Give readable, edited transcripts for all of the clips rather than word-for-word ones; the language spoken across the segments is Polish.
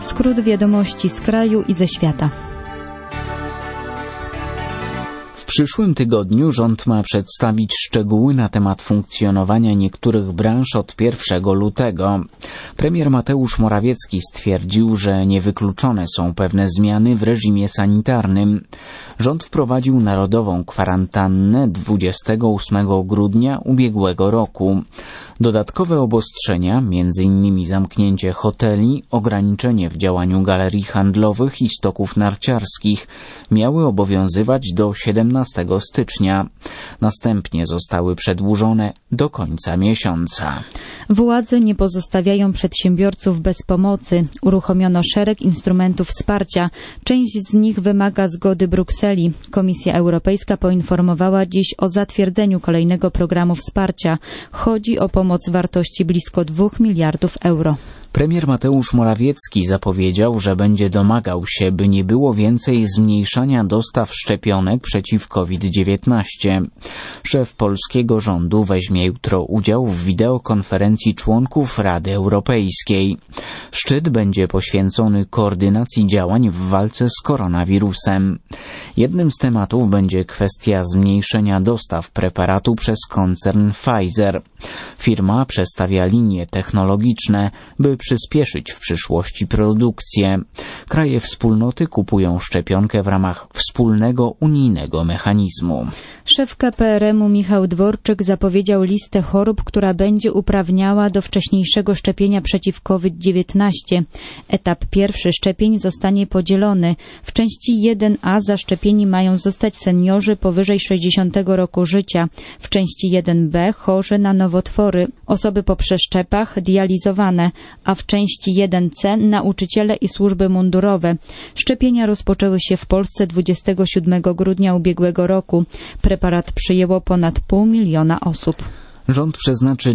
Skrót wiadomości z kraju i ze świata. W przyszłym tygodniu rząd ma przedstawić szczegóły na temat funkcjonowania niektórych branż od 1 lutego. Premier Mateusz Morawiecki stwierdził, że niewykluczone są pewne zmiany w reżimie sanitarnym. Rząd wprowadził narodową kwarantannę 28 grudnia ubiegłego roku. Dodatkowe obostrzenia, m.in. zamknięcie hoteli, ograniczenie w działaniu galerii handlowych i stoków narciarskich, miały obowiązywać do 17 stycznia. Następnie zostały przedłużone do końca miesiąca. Władze nie pozostawiają przedsiębiorców bez pomocy. Uruchomiono szereg instrumentów wsparcia. Część z nich wymaga zgody Brukseli. Komisja Europejska poinformowała dziś o zatwierdzeniu kolejnego programu wsparcia. Chodzi o pomoc wartości blisko 2 miliardów euro. Premier Mateusz Morawiecki zapowiedział, że będzie domagał się, by nie było więcej zmniejszania dostaw szczepionek przeciw COVID-19. Szef polskiego rządu weźmie jutro udział w wideokonferencji członków Rady Europejskiej. Szczyt będzie poświęcony koordynacji działań w walce z koronawirusem. Jednym z tematów będzie kwestia zmniejszenia dostaw preparatu przez koncern Pfizer. Firma przestawia linie technologiczne, by przyspieszyć w przyszłości produkcję. Kraje wspólnoty kupują szczepionkę w ramach wspólnego unijnego mechanizmu. Szef KPRM-u Michał Dworczyk zapowiedział listę chorób, która będzie uprawniała do wcześniejszego szczepienia przeciw COVID-19. Etap pierwszy szczepień zostanie podzielony. W części 1A zaszczepieni mają zostać seniorzy powyżej 60 roku życia. W części 1B chorzy na nowotwory, osoby po przeszczepach, dializowane, a w części 1C nauczyciele i służby mundurowe. Szczepienia rozpoczęły się w Polsce 27 grudnia ubiegłego roku. Preparat przyjęło ponad 500 000 osób. Rząd przeznaczy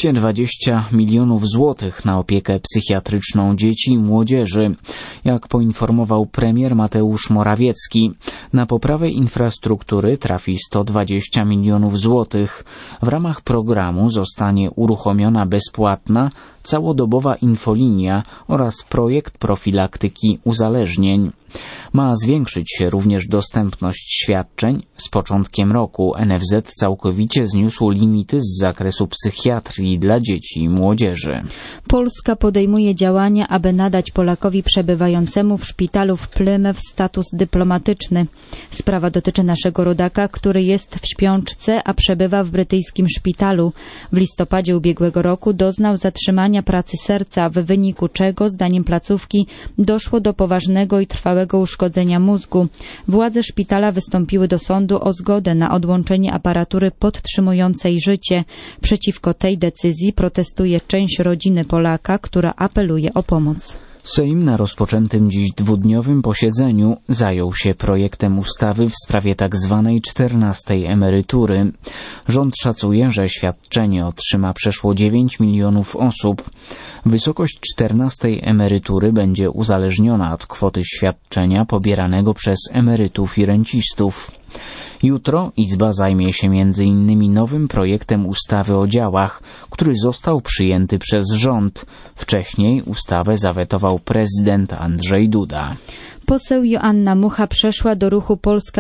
220 milionów złotych na opiekę psychiatryczną dzieci i młodzieży. Jak poinformował premier Mateusz Morawiecki, na poprawę infrastruktury trafi 120 milionów złotych. W ramach programu zostanie uruchomiona bezpłatna, całodobowa infolinia oraz projekt profilaktyki uzależnień. Ma zwiększyć się również dostępność świadczeń. Z początkiem roku NFZ całkowicie zniósł limity z zakresu psychiatrii dla dzieci i młodzieży. Polska podejmuje działania, aby nadać Polakowi przebywającemu w szpitalu w Plymouth status dyplomatyczny. Sprawa dotyczy naszego rodaka, który jest w śpiączce, a przebywa w brytyjskim szpitalu. W listopadzie ubiegłego roku doznał zatrzymania pracy serca, w wyniku czego, zdaniem placówki, doszło do poważnego i trwałego uszkodzenia mózgu. Władze szpitala wystąpiły do sądu o zgodę na odłączenie aparatury podtrzymującej życie. Przeciwko tej decyzji protestuje część rodziny Polaka, która apeluje o pomoc. Sejm na rozpoczętym dziś dwudniowym posiedzeniu zajął się projektem ustawy w sprawie tzw. 14. emerytury. Rząd szacuje, że świadczenie otrzyma przeszło 9 milionów osób. Wysokość 14. emerytury będzie uzależniona od kwoty świadczenia pobieranego przez emerytów i rencistów. Jutro Izba zajmie się m.in. nowym projektem ustawy o działach, który został przyjęty przez rząd. Wcześniej ustawę zawetował prezydent Andrzej Duda. Poseł Joanna Mucha przeszła do ruchu Polska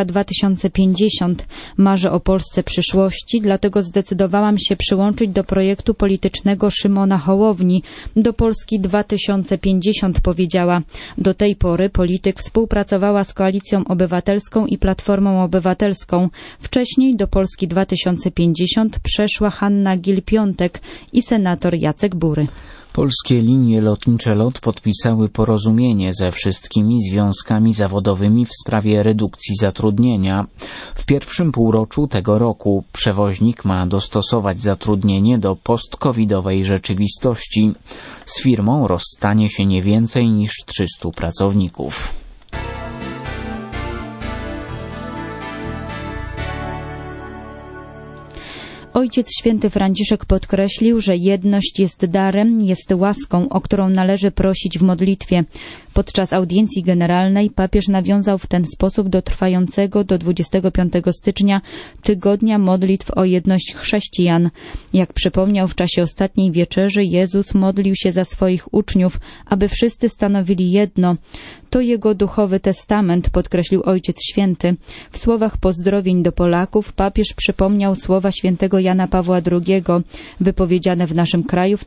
2050. Marzę o Polsce przyszłości, dlatego zdecydowałam się przyłączyć do projektu politycznego Szymona Hołowni. Do Polski 2050 powiedziała. Do tej pory polityk współpracowała z Koalicją Obywatelską i Platformą Obywatelską. Wcześniej do Polski 2050 przeszła Hanna Gill-Piątek i senator Jacek Bury. Polskie linie lotnicze LOT podpisały porozumienie ze wszystkimi związkami zawodowymi w sprawie redukcji zatrudnienia. W pierwszym półroczu tego roku przewoźnik ma dostosować zatrudnienie do post-covidowej rzeczywistości. Z firmą rozstanie się nie więcej niż 300 pracowników. Ojciec Święty Franciszek podkreślił, że jedność jest darem, jest łaską, o którą należy prosić w modlitwie. Podczas audiencji generalnej papież nawiązał w ten sposób do trwającego do 25 stycznia tygodnia modlitw o jedność chrześcijan. Jak przypomniał w czasie ostatniej wieczerzy, Jezus modlił się za swoich uczniów, aby wszyscy stanowili jedno. To jego duchowy testament, podkreślił Ojciec Święty. W słowach pozdrowień do Polaków papież przypomniał słowa świętego Jana Pawła II, wypowiedziane w naszym kraju w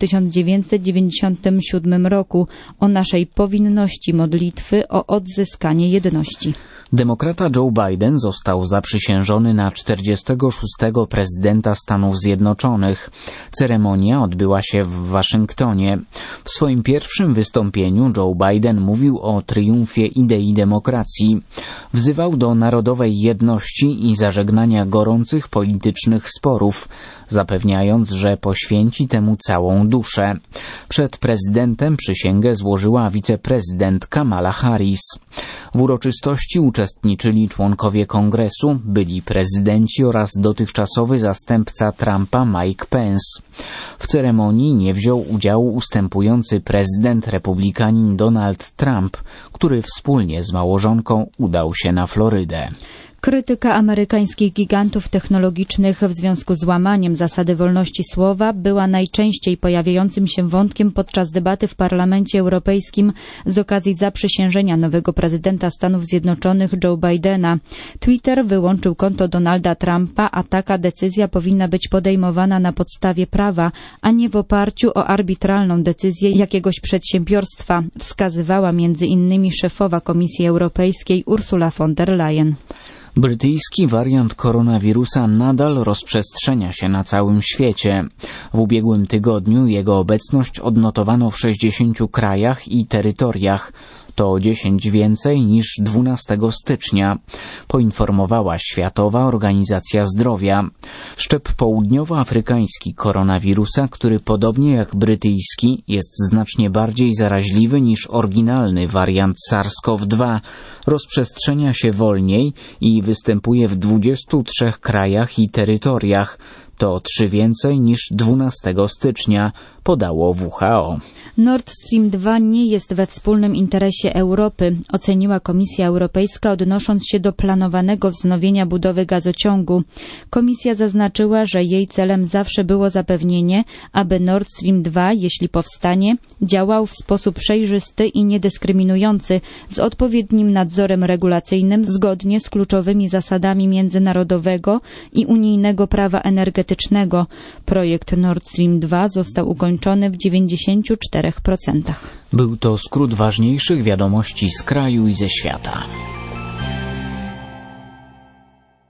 1997 roku, o naszej powinności modlitwy o odzyskanie jedności. Demokrata Joe Biden został zaprzysiężony na 46. prezydenta Stanów Zjednoczonych. Ceremonia odbyła się w Waszyngtonie. W swoim pierwszym wystąpieniu Joe Biden mówił o triumfie idei demokracji. Wzywał do narodowej jedności i zażegnania gorących politycznych sporów, zapewniając, że poświęci temu całą duszę. Przed prezydentem przysięgę złożyła wiceprezydent Kamala Harris. W uroczystości uczestniczyli członkowie Kongresu, byli prezydenci oraz dotychczasowy zastępca Trumpa Mike Pence. W ceremonii nie wziął udziału ustępujący prezydent republikanin Donald Trump, który wspólnie z małżonką udał się na Florydę. Krytyka amerykańskich gigantów technologicznych w związku z łamaniem zasady wolności słowa była najczęściej pojawiającym się wątkiem podczas debaty w Parlamencie Europejskim z okazji zaprzysiężenia nowego prezydenta Stanów Zjednoczonych Joe Bidena. Twitter wyłączył konto Donalda Trumpa, a taka decyzja powinna być podejmowana na podstawie prawa, a nie w oparciu o arbitralną decyzję jakiegoś przedsiębiorstwa, wskazywała między innymi szefowa Komisji Europejskiej Ursula von der Leyen. Brytyjski wariant koronawirusa nadal rozprzestrzenia się na całym świecie. W ubiegłym tygodniu jego obecność odnotowano w 60 krajach i terytoriach. To o 10 więcej niż 12 stycznia, poinformowała Światowa Organizacja Zdrowia. Szczep południowoafrykański koronawirusa, który podobnie jak brytyjski jest znacznie bardziej zaraźliwy niż oryginalny wariant SARS-CoV-2, rozprzestrzenia się wolniej i występuje w 23 krajach i terytoriach. To 3 więcej niż 12 stycznia, podało WHO. Nord Stream 2 nie jest we wspólnym interesie Europy, oceniła Komisja Europejska, odnosząc się do planowanego wznowienia budowy gazociągu. Komisja zaznaczyła, że jej celem zawsze było zapewnienie, aby Nord Stream 2, jeśli powstanie, działał w sposób przejrzysty i niedyskryminujący, z odpowiednim nadzorem regulacyjnym, zgodnie z kluczowymi zasadami międzynarodowego i unijnego prawa energetycznego. Projekt Nord Stream 2 został ukończony w 94%. Był to skrót ważniejszych wiadomości z kraju i ze świata.